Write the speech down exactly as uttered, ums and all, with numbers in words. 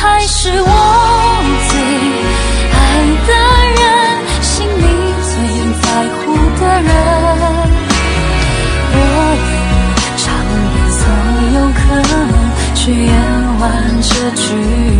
还是我最爱的人，心里最在乎的人。我愿尝遍所有可能，去圆完这句